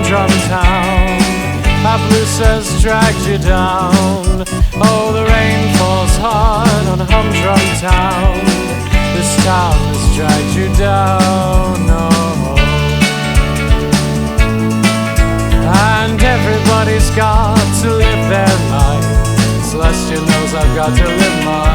humdrum town. Hapless has dragged you down. Oh, the rain falls hard on humdrum town. This town has dragged you down. Oh. And everybody's got to live their life. Celestia knows I've got to live mine.